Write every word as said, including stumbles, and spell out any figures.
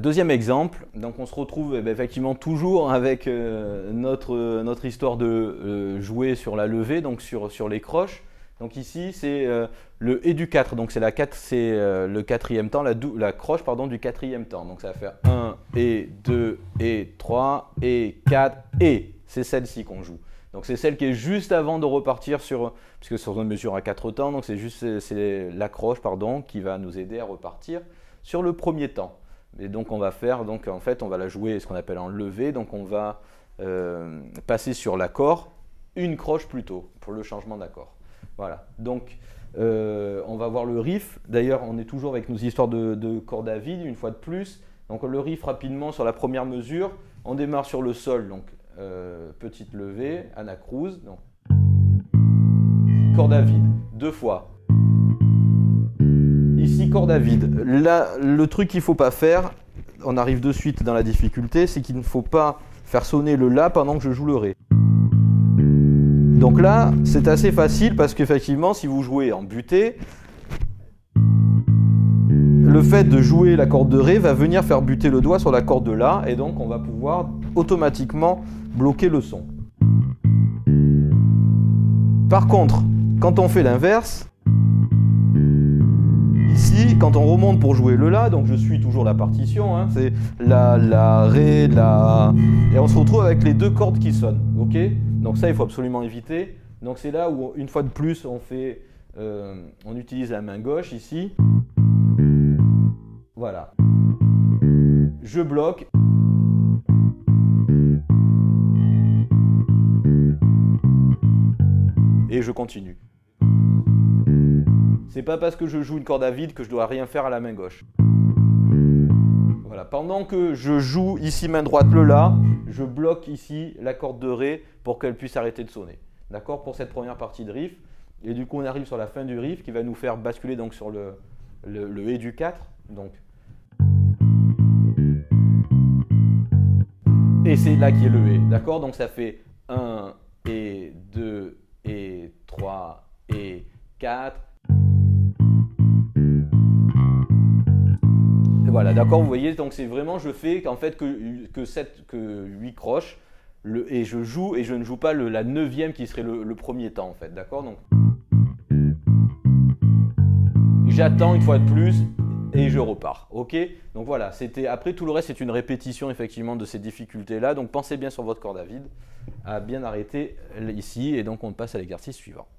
deuxième exemple, donc on se retrouve eh bien, effectivement toujours avec euh, notre, notre histoire de euh, jouer sur la levée, donc sur, sur les croches. Donc ici c'est euh, le et du quatre, donc c'est euh, le quatrième temps, la, la croche pardon, du quatrième temps. Donc ça va faire un, et deux, et trois, et quatre, et. C'est celle-ci qu'on joue. Donc c'est celle qui est juste avant de repartir sur, puisque sur une mesure à quatre temps, donc c'est juste c'est la croche pardon, qui va nous aider à repartir sur le premier temps. Et donc on va faire, donc en fait on va la jouer ce qu'on appelle en levée, donc on va euh, passer sur l'accord une croche plus tôt pour le changement d'accord. Voilà, donc euh, on va voir le riff. D'ailleurs, on est toujours avec nos histoires de, de cordes à vide, une fois de plus. Donc le riff rapidement sur la première mesure, on démarre sur le sol, donc euh, petite levée, anacrouse, donc corde à vide, deux fois. Ici, corde à vide. Là, le truc qu'il ne faut pas faire, on arrive de suite dans la difficulté, c'est qu'il ne faut pas faire sonner le La pendant que je joue le Ré. Donc là, c'est assez facile parce qu'effectivement, si vous jouez en buté, le fait de jouer la corde de Ré va venir faire buter le doigt sur la corde de La et donc on va pouvoir automatiquement bloquer le son. Par contre, quand on fait l'inverse, ici, quand on remonte pour jouer le La, donc je suis toujours la partition, hein, c'est La, La, Ré, La, et on se retrouve avec les deux cordes qui sonnent, ok ? Donc ça, il faut absolument éviter. Donc c'est là où, une fois de plus, on, fait, euh, on utilise la main gauche ici. Voilà. Je bloque. Et je continue. C'est pas parce que je joue une corde à vide que je dois rien faire à la main gauche. Voilà. Pendant que je joue ici main droite le La, je bloque ici la corde de Ré pour qu'elle puisse arrêter de sonner. D'accord, pour cette première partie de riff. Et du coup, on arrive sur la fin du riff qui va nous faire basculer donc sur le, le, le et du quatre. Donc. Et c'est là qui est le et. D'accord, donc ça fait un, et deux, et trois, et quatre. Voilà, d'accord, vous voyez, donc c'est vraiment, je fais en fait que, que, sept, que huit croches, le, et je joue, et je ne joue pas le, la neuvième qui serait le, le premier temps, en fait, d'accord, donc j'attends une fois de plus, et je repars, ok. Donc voilà, c'était, après tout le reste, c'est une répétition, effectivement, de ces difficultés-là, donc pensez bien sur votre corde à vide, à bien arrêter ici, et donc on passe à l'exercice suivant.